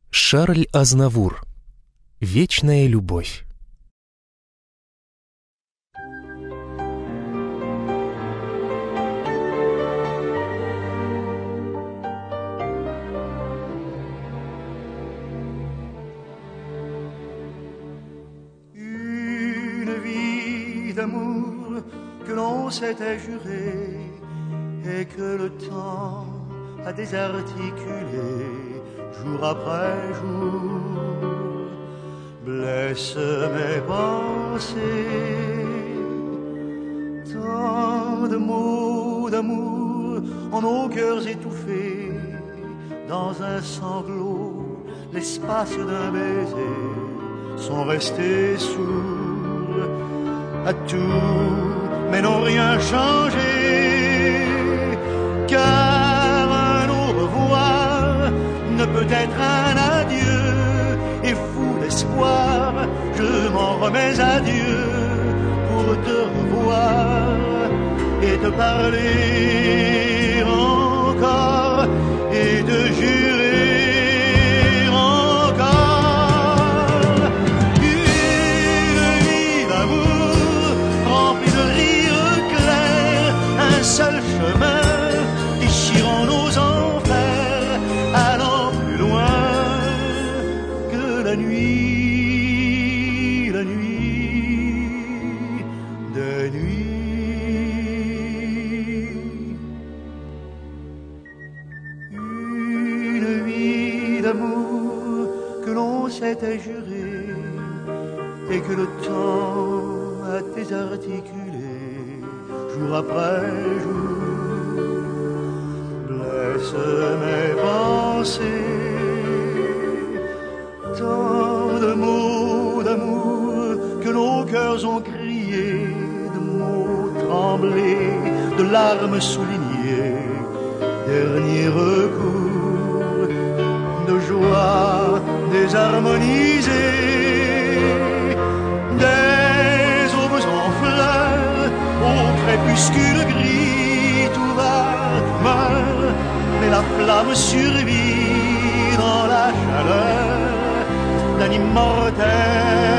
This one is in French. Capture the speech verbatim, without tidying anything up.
Шарль Азнавур. Вечная любовь. Une vie d'amour que l'on s'était juré et que le temps a désarticulé jour après jour, blesse mes pensées. Tant de mots d'amour en nos cœurs étouffés, dans un sanglot, l'espace d'un baiser, sont restés sourds à tout, mais n'ont rien changé, car un au revoir ne peut être un adieu, et fou d'espoir, je m'en remets à Dieu pour te revoir et te parler encore et te jurer encore une vie d'amour remplie de rires clairs, un seul chemin déchirant nos enfers, allant plus loin que la nuit, la nuit des nuits. Une vie d'amour que l'on s'était juré et que le temps a désarticulé jour après jour, blesse mes pensées. Tant de mots d'amour que nos cœurs ont crié, de mots tremblés, de larmes soulignées, dernier recours, de joie désharmonisée, des aubes en fleurs, au crépuscule gris, tout va, tout meurt, mais la flamme survit dans la chaleur d'un immortel